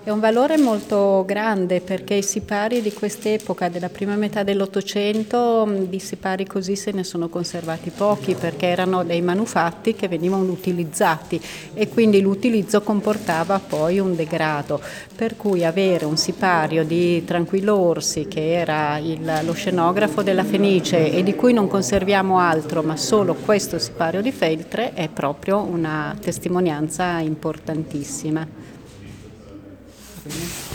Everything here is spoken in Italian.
È un valore molto grande perché i sipari di quest'epoca, della prima metà dell'Ottocento, di sipari così se ne sono conservati pochi perché erano dei manufatti che venivano utilizzati e quindi l'utilizzo comportava poi un degrado. Per cui avere un sipario di Tranquillo Orsi, che era lo scenografo della Fenice e di cui non conserviamo altro ma solo questo sipario di Feltre, è proprio una testimonianza importantissima.